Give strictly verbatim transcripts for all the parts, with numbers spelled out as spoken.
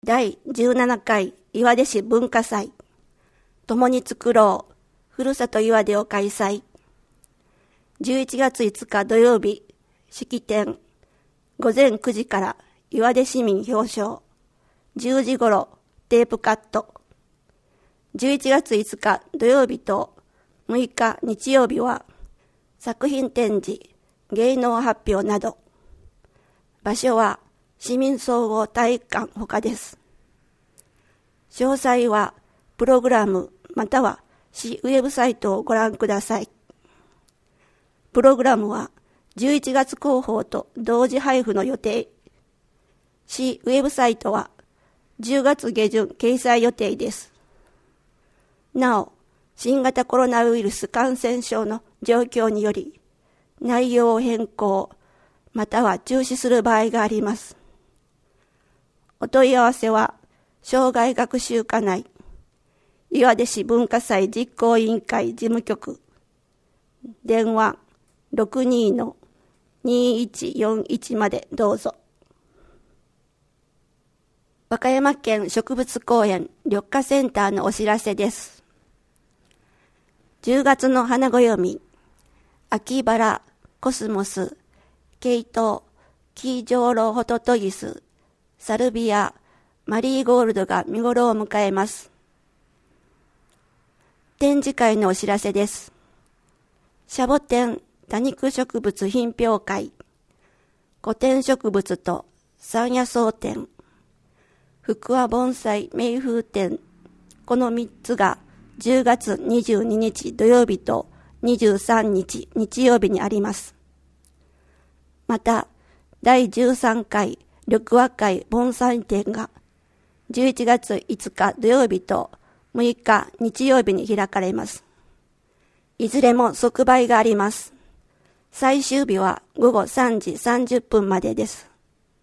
だいじゅうななかい岩出市文化祭、共に作ろう、ふるさと岩出を開催。じゅういちがついつか土曜日、式典、ごぜんくじから岩出市民表彰、じゅうじ頃テープカット。じゅういちがついつか土曜日とむいか日曜日は作品展示、芸能発表など。場所は市民総合体育館ほかです。詳細はプログラムまたは市ウェブサイトをご覧ください。プログラムはじゅういちがつ広報と同時配布の予定。市ウェブサイトはじゅうがつげじゅん掲載予定です。なお、新型コロナウイルス感染症の状況により内容を変更または中止する場合があります。お問い合わせは生涯学習課内岩出市文化祭実行委員会事務局電話 ろくにーのにーいちよんいち までどうぞ。和歌山県植物公園緑化センターのお知らせです。じゅうがつの花暦、秋バラ、コスモス、ケイトウ、キイジョウロウホトトギス、サルビア、マリーゴールドが見頃を迎えます。展示会のお知らせです。シャボテン多肉植物品評会、古典植物と山野草展、福和盆栽名風展、このみっつがじゅうがつにじゅうににち土曜日とにじゅうさんにち日曜日にあります。また、だいじゅうさんかい緑和会盆栽展がじゅういちがついつか土曜日とむいか日曜日に開かれます。いずれも即売があります。最終日はごごさんじさんじゅっぷんまでです。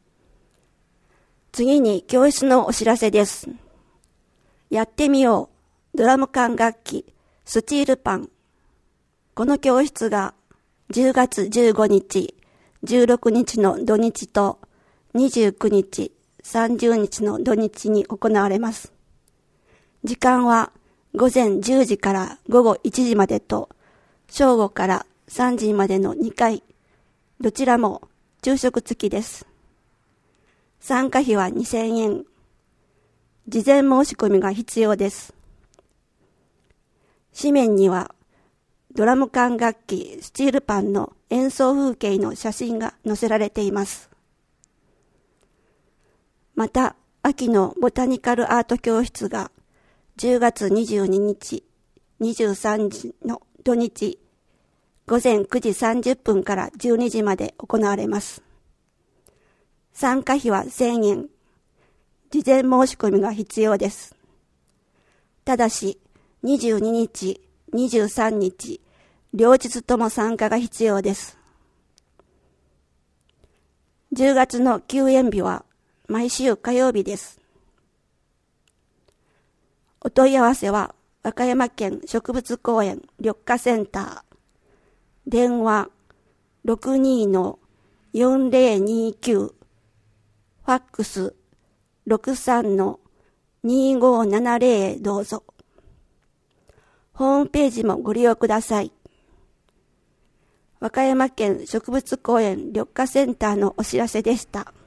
次に教室のお知らせです。やってみようドラム管楽器スチールパン。この教室がじゅうがつじゅうごにち、じゅうろくにちの土日とにじゅうくにち、さんじゅうにちの土日に行われます。時間はごぜんじゅうじからごごいちじまでと、正午からさんじまでのにかい、どちらも昼食付きです。参加費はにせんえん。事前申し込みが必要です。紙面にはドラム管楽器スチールパンの演奏風景の写真が載せられています。また、秋のボタニカルアート教室がじゅうがつにじゅうににち、にじゅうさんじの土日、ごぜんくじさんじゅっぷんからじゅうにじまで行われます。参加費はせんえん。事前申し込みが必要です。ただし、にじゅうににち、にじゅうさんにち、両日とも参加が必要です。じゅうがつの休園日は毎週火曜日です。お問い合わせは和歌山県植物公園緑化センター、電話 ろくにーのよんぜろにきゅう、ファックス ろくさんのにーごーななぜろ へどうぞ。ホームページもご利用ください。和歌山県植物公園緑化センターのお知らせでした。